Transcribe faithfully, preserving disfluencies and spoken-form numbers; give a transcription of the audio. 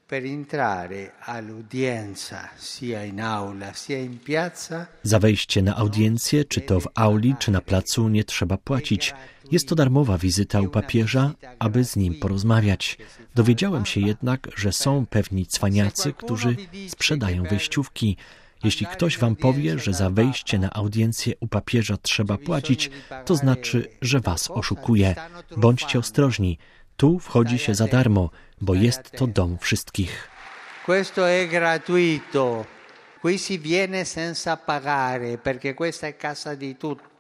per entrare all'udienza sia in aula, sia in piazza. Za wejście na audiencję, czy to w auli, czy na placu, nie trzeba płacić. Jest to darmowa wizyta u papieża, aby z nim porozmawiać. Dowiedziałem się jednak, że są pewni cwaniacy, którzy sprzedają wejściówki. Jeśli ktoś wam powie, że za wejście na audiencję u papieża trzeba płacić, to znaczy, że was oszukuje. Bądźcie ostrożni. Tu wchodzi się za darmo, bo jest to dom wszystkich. Questo è gratuito. Qui si viene senza pagare, perché questa è casa di tutti.